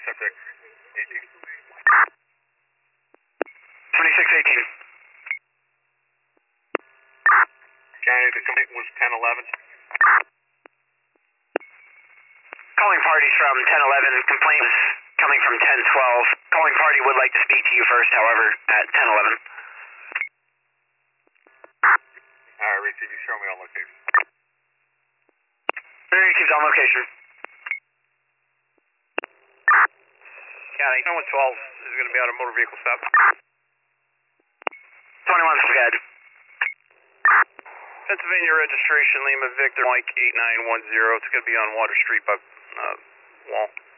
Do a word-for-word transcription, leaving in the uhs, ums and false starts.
subject eighteen. twenty-six eighteen. County, the complaint was ten eleven. Calling parties from ten eleven. Complaint was coming from ten twelve. Calling party would like to speak to you first, however, at ten eleven. Alright, receive, you show me on location. Received on location. County, ten one twelve is going to be out of motor vehicle stop. twenty-one is good. Pennsylvania registration, Lima Victor, Mike eight nine one zero. It's going to be on Water Street by uh, wall.